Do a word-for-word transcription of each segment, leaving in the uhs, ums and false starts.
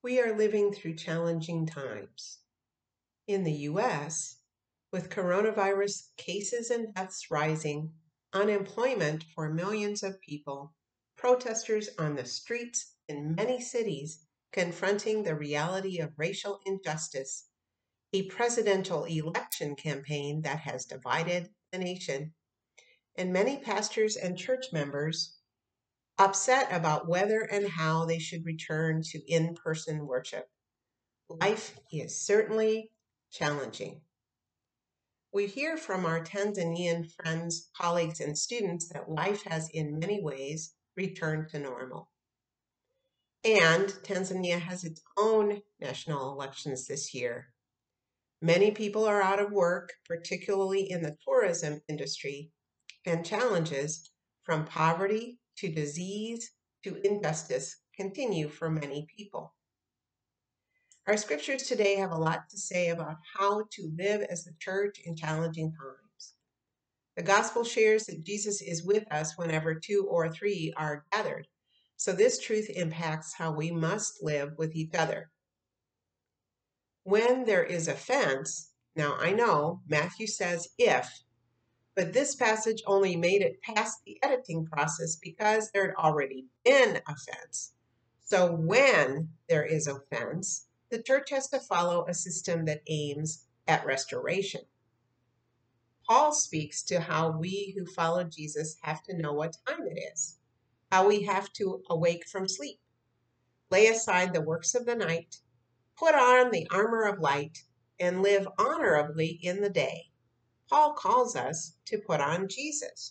We are living through challenging times. In the U S, with coronavirus cases and deaths rising, unemployment for millions of people, protesters on the streets in many cities confronting the reality of racial injustice, a presidential election campaign that has divided the nation, and many pastors and church members upset about whether and how they should return to in-person worship. Life is certainly challenging. We hear from our Tanzanian friends, colleagues, and students that life has in many ways returned to normal. And Tanzania has its own national elections this year. Many people are out of work, particularly in the tourism industry, and challenges from poverty to disease to injustice continue for many people. Our scriptures today have a lot to say about how to live as the church in challenging times. The gospel shares that Jesus is with us whenever two or three are gathered, so this truth impacts how we must live with each other. When there is offense, now I know Matthew says if, but this passage only made it past the editing process because there had already been offense. So when there is offense, the church has to follow a system that aims at restoration. Paul speaks to how we who follow Jesus have to know what time it is, how we have to awake from sleep, lay aside the works of the night, put on the armor of light, and live honorably in the day. Paul calls us to put on Jesus.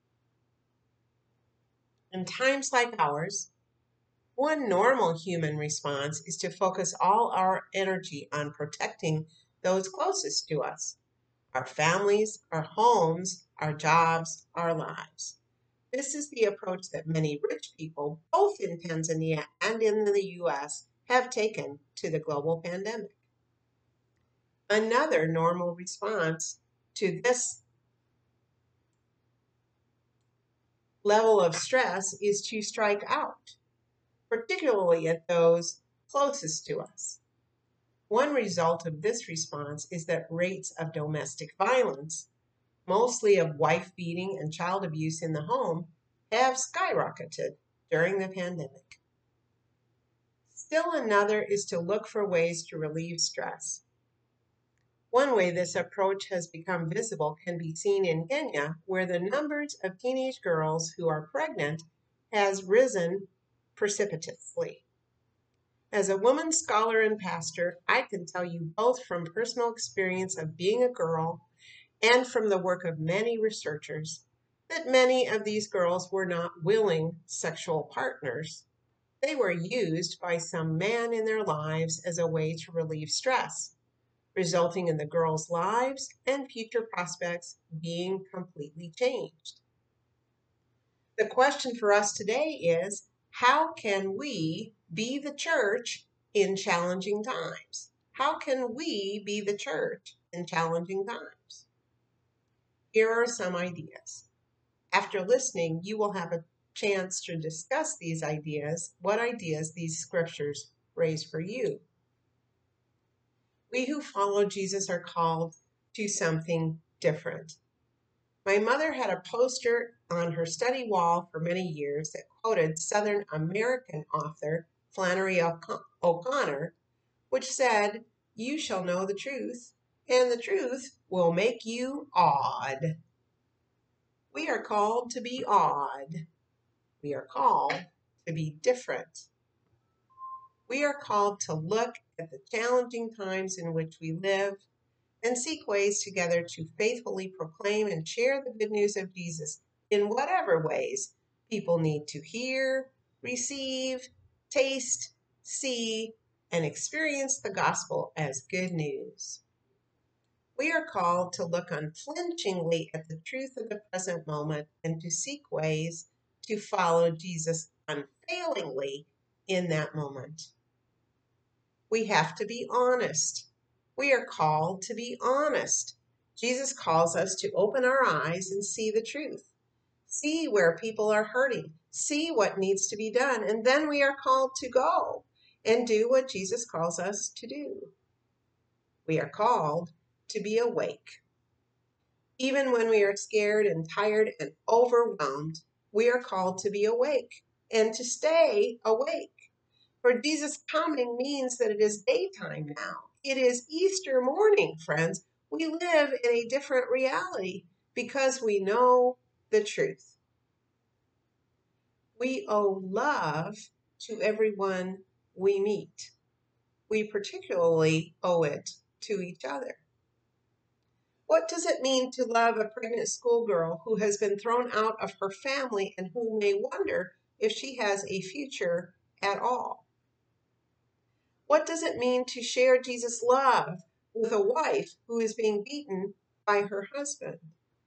In times like ours, one normal human response is to focus all our energy on protecting those closest to us, our families, our homes, our jobs, our lives. This is the approach that many rich people, both in Tanzania and in the U S, have taken to the global pandemic. Another normal response to this level of stress is to strike out, particularly at those closest to us. One result of this response is that rates of domestic violence, mostly of wife beating and child abuse in the home, have skyrocketed during the pandemic. Still another is to look for ways to relieve stress. One way this approach has become visible can be seen in Kenya, where the numbers of teenage girls who are pregnant has risen precipitously. As a woman scholar and pastor, I can tell you both from personal experience of being a girl and from the work of many researchers that many of these girls were not willing sexual partners. They were used by some man in their lives as a way to relieve stress, resulting in the girls' lives and future prospects being completely changed. The question for us today is, how can we be the church in challenging times? How can we be the church in challenging times? Here are some ideas. After listening, you will have a chance to discuss these ideas, what ideas these scriptures raise for you. We who follow Jesus are called to something different. My mother had a poster on her study wall for many years that quoted Southern American author Flannery O'Connor, which said, "You shall know the truth, and the truth will make you odd." We are called to be odd. We are called to be different. We are called to look at the challenging times in which we live and seek ways together to faithfully proclaim and share the good news of Jesus in whatever ways people need to hear, receive, taste, see, and experience the gospel as good news. We are called to look unflinchingly at the truth of the present moment and to seek ways to follow Jesus unfailingly in that moment. We have to be honest. We are called to be honest. Jesus calls us to open our eyes and see the truth. See where people are hurting. See what needs to be done. And then we are called to go and do what Jesus calls us to do. We are called to be awake. Even when we are scared and tired and overwhelmed, we are called to be awake and to stay awake. For Jesus' coming means that it is daytime now. It is Easter morning, friends. We live in a different reality because we know the truth. We owe love to everyone we meet. We particularly owe it to each other. What does it mean to love a pregnant schoolgirl who has been thrown out of her family and who may wonder if she has a future at all? What does it mean to share Jesus' love with a wife who is being beaten by her husband?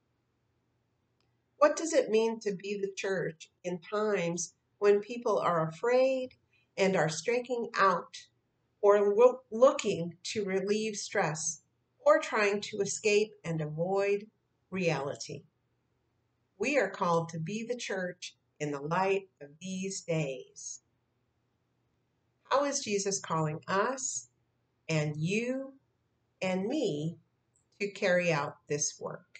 What does it mean to be the church in times when people are afraid and are striking out or lo- looking to relieve stress or trying to escape and avoid reality? We are called to be the church in the light of these days. How is Jesus calling us and you and me to carry out this work?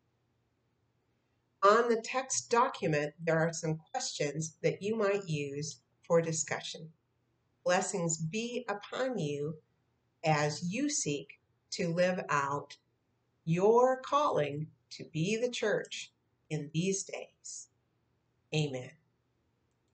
On the text document, there are some questions that you might use for discussion. Blessings be upon you as you seek to live out your calling to be the church in these days. Amen.